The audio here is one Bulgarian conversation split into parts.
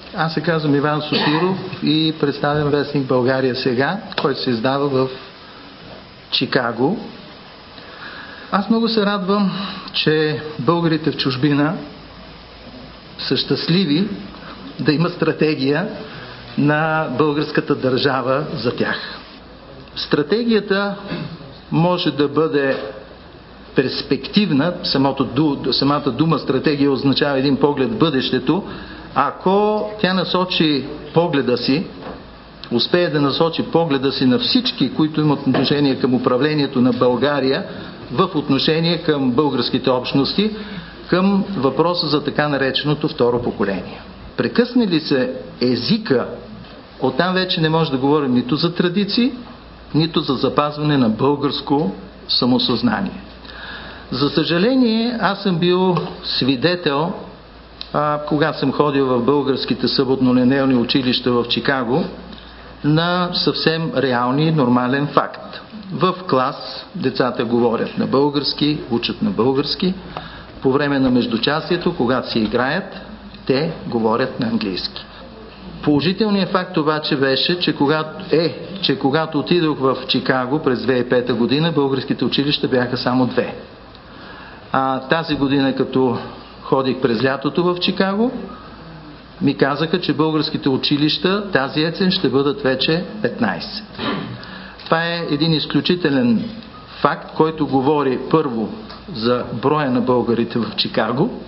Аз се казвам Иван Сотиров и представям вестник България сега, който се издава в Чикаго. Аз много се радвам, че българите в чужбина са щастливи да има стратегия на българската държава за тях. Стратегията може да бъде перспективна, самата дума стратегия означава един поглед в бъдещето, ако тя насочи погледа си, успее да насочи погледа си на всички, които имат отношение към управлението на България, в отношение към българските общности, към въпроса за така нареченото второ поколение. Прекъсне ли се езика, оттам вече не може да говорим нито за традиции, нито за запазване на българско самосъзнание. За съжаление, аз съм бил свидетел, когато съм ходил в българските съботно-неделни училища в Чикаго, на съвсем реални и нормален факт. В клас децата говорят на български, учат на български. По време на междучасието, когато си играят, те говорят на английски. Положителният факт обаче беше, че когато отидох в Чикаго през 2005 година, българските училища бяха само 2. Тази година, като ходих през лятото в Чикаго, ми казаха, че българските училища тази есен ще бъдат вече 15. Това е един изключителен факт, който говори първо за броя на българите в Чикаго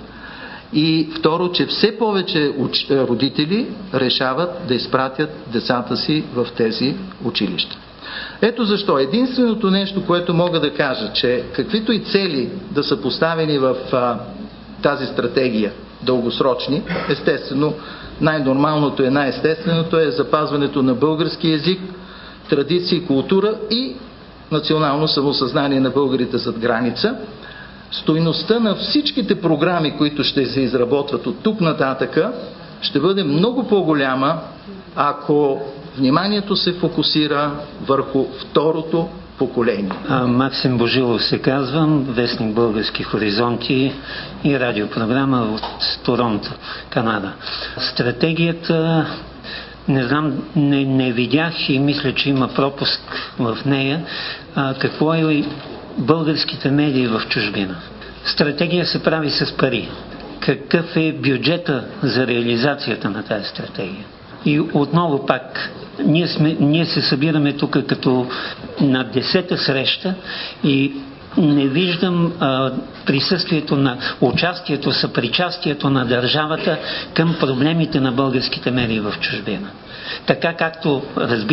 и второ, че все повече родители решават да изпратят децата си в тези училища. Ето защо единственото нещо, което мога да кажа, че каквито и цели да са поставени в тази стратегия, дългосрочни, естествено, най-нормалното най-естественото е запазването на български език, традиции, култура и национално самосъзнание на българите зад граница. Стойността на всичките програми, които ще се изработват от тук нататъка, ще бъде много по-голяма, ако вниманието се фокусира върху второто поколение. Максим Божилов се казвам, вестник Български хоризонти и радиопрограма от Торонто, Канада. Стратегията, не знам, не видях и мисля, че има пропуск в нея. Какво е българските медии в чужбина? Стратегия се прави с пари. Какъв е бюджета за реализацията на тази стратегия? И отново пак, ние се събираме тук като на 10-та среща и не виждам присъствието на участието, съпричастието на държавата към проблемите на българските медии в чужбина. Така както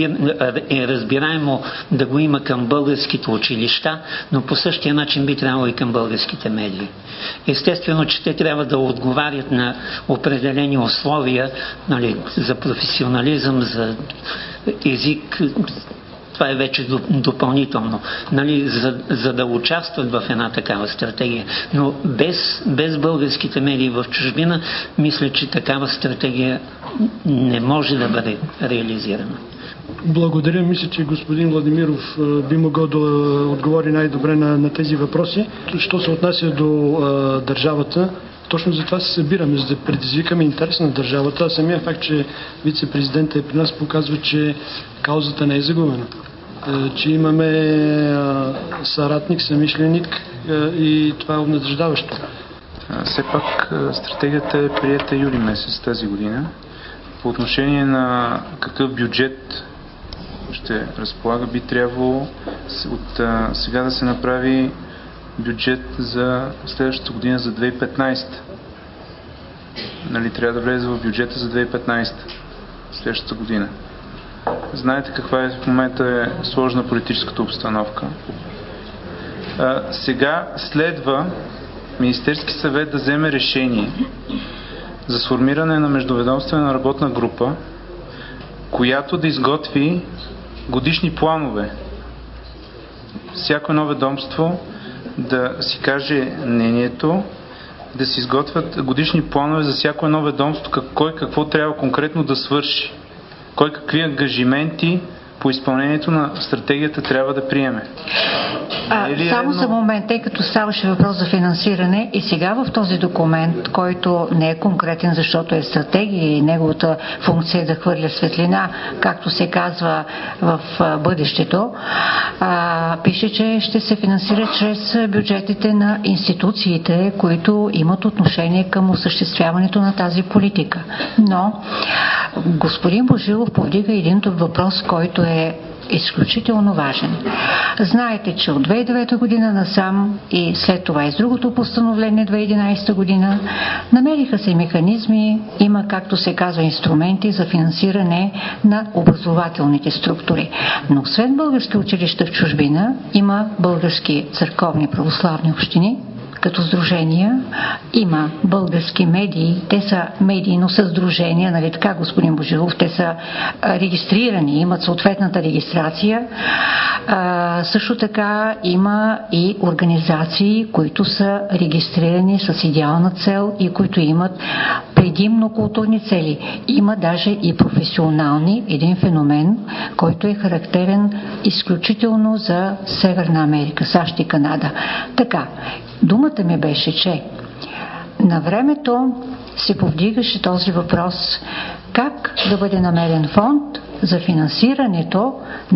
е разбираемо да го има към българските училища, но по същия начин би трябвало и към българските медии. Естествено, че те трябва да отговарят на определени условия, нали, за професионализъм, за език. Това е вече допълнително, нали, за да участват в една такава стратегия. Но без българските медии в чужбина, мисля, че такава стратегия не може да бъде реализирана. Благодаря. Мисля, че господин Владимиров би могъл да отговори най-добре на тези въпроси. Що се отнася до държавата, точно за това се събираме, за да предизвикаме интерес на държавата. Самия факт, че вице-президентът е при нас, показва, че каузата не е загубена. Че имаме съратник, съмишленик и това е обнадеждаващо. Все пак стратегията е приета юли месец тази година. По отношение на какъв бюджет ще разполага, би трябвало от сега да се направи бюджет за следващата година, за 2015. Нали, трябва да влезе в бюджета за 2015, следващата година. Знаете каква е в момента сложна политическата обстановка. Сега следва Министерски съвет да вземе решение за сформиране на междуведомствена работна група, която да изготви годишни планове. Всяко едно ведомство да си каже мнението, да се изготвят годишни планове за всяко едно ведомство, кой какво трябва конкретно да свърши, кой какви ангажименти по изпълнението на стратегията трябва да приеме. Само за момент, тъй като ставаше въпрос за финансиране и сега в този документ, който не е конкретен, защото е стратегия и неговата функция е да хвърля светлина, както се казва в бъдещето, пише, че ще се финансира чрез бюджетите на институциите, които имат отношение към осъществяването на тази политика. Но господин Божилов повдига един въпрос, който е изключително важен. Знаете, че от 2009 година насам и след това и с другото постановление 2011 година намериха се механизми, има, както се казва, инструменти за финансиране на образователните структури. Но освен български училища в чужбина, има български църковни православни общини, като сдружения, има български медии, те са медии, но са сдружения, нали така, господин Божилов, те са регистрирани, имат съответната регистрация. Също така има и организации, които са регистрирани с идеална цел и които имат предимно културни цели. Има даже и професионални, един феномен, който е характерен изключително за Северна Америка, САЩ и Канада. Така, думата ми беше, че на времето се повдигаше този въпрос как да бъде намерен фонд за финансирането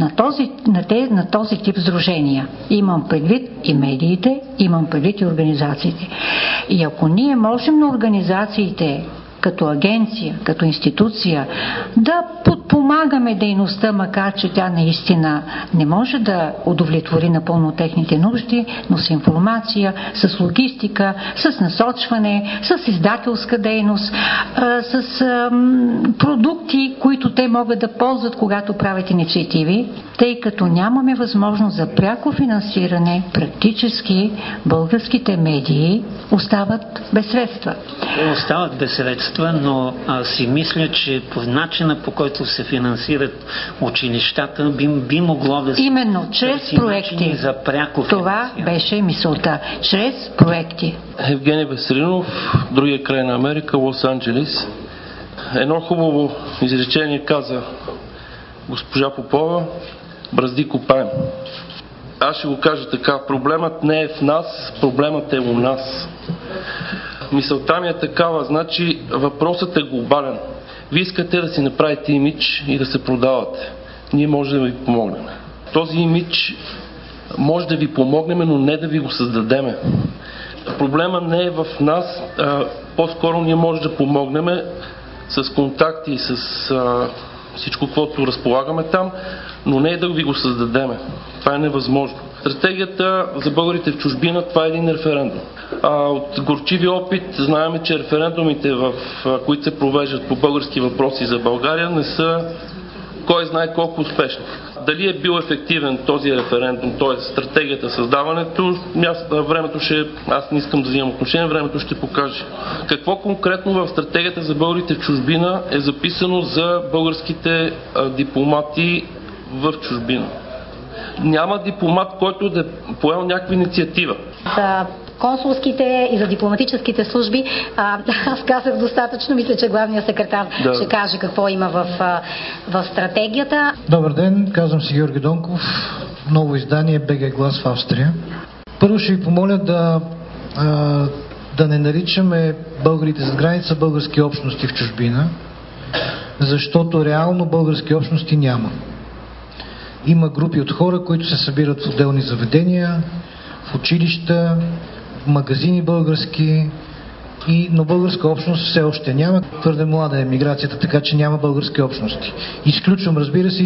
на този тип сдружения. Имам предвид и медиите, имам предвид и организациите. И ако ние можем на организациите като агенция, като институция, да подпомагаме дейността, макар че тя наистина не може да удовлетвори напълно техните нужди, но с информация, с логистика, с насочване, с издателска дейност, с продукти, които те могат да ползват, когато правят инициативи, тъй като нямаме възможност за пряко финансиране, практически българските медии остават без средства. Остават без средства, но си мисля, че по начина, по който се финансират училищата, би могло да се именно чрез проекти. За пряко това беше мисълта. Чрез проекти. Евгений Веселинов, другия край на Америка, Лос-Анджелес. Едно хубаво изречение каза госпожа Попова: бразди копаем. Аз ще го кажа така: проблемът не е в нас, проблемът е у нас. Мисълта ми е такава, значи въпросът е глобален. Вие искате да си направите имидж и да се продавате. Ние може да ви помогнем. Този имидж може да ви помогнем, но не да ви го създадеме. Проблема не е в нас, по-скоро ние може да помогнем с контакти и с всичко, което разполагаме там, но не е да ви го създадеме. Това е невъзможно. Стратегията за българите в чужбина, това е един референдум. От горчиви опит знаем, че референдумите, които се провеждат по български въпроси за България, не са кой знае колко успешни. Дали е бил ефективен този референдум, т.е. стратегията, създаването, аз не искам да взимам отношение, времето ще покаже. Какво конкретно в стратегията за българите в чужбина е записано за българските дипломати в чужбина? Няма дипломат, който да е поел някаква инициатива. За консулските и за дипломатическите служби аз казах достатъчно. Мисля, че главният секретар ще каже какво има в стратегията. Добър ден, казвам се Георги Донков, ново издание БГ Глас в Австрия. Първо ще ви помоля да не наричаме българите зад граница български общности в чужбина, защото реално български общности няма. Има групи от хора, които се събират в отделни заведения, в училища, в магазини български, но българска общност все още няма. Твърде млада е миграцията, така че няма български общности. Изключвам, разбира се,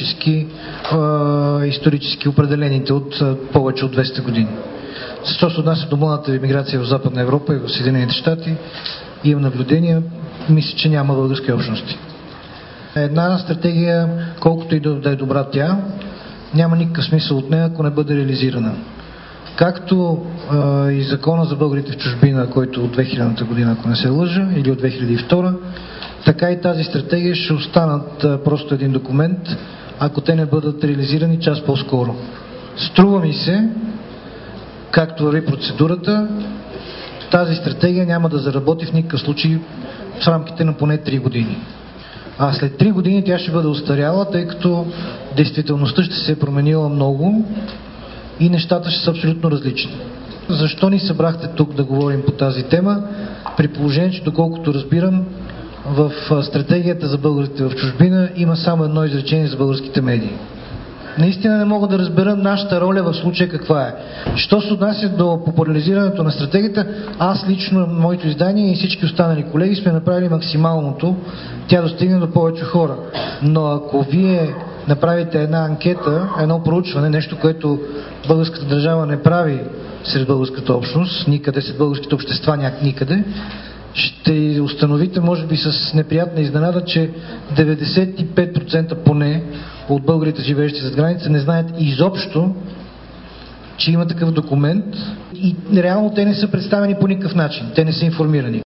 исторически определените от повече от 200 години. Що се отнася до младата миграция в Западна Европа и в Съединените щати, имам наблюдения, мисля, че няма български общности. Една стратегия, колкото и да е добра тя, няма никакъв смисъл от нея, ако не бъде реализирана. Както и закона за българите в чужбина, който от 2000-та година, ако не се лъжа, или от 2002, така и тази стратегия ще останат просто един документ, ако те не бъдат реализирани час по-скоро. Струва ми се, както върви процедурата, тази стратегия няма да заработи в никакъв случай в рамките на поне 3 години. А след 3 години тя ще бъде остаряла, тъй като действителността ще се е променила много и нещата ще са абсолютно различни. Защо ни събрахте тук да говорим по тази тема, при положение, че доколкото разбирам, в стратегията за българите в чужбина има само едно изречение за българските медии? Наистина не мога да разбера нашата роля в случая каква е. Що се отнася до популяризирането на стратегията, аз лично, моето издание и всички останали колеги сме направили максималното тя достигне до повече хора. Но ако вие направите една анкета, едно проучване, нещо, което българската държава не прави сред българската общност, никъде, сред българските общества никъде, ще установите, може би с неприятна изненада, че 95% поне от българите, живеещи зад граница, не знаят изобщо, че има такъв документ и реално те не са представени по никакъв начин. Те не са информирани.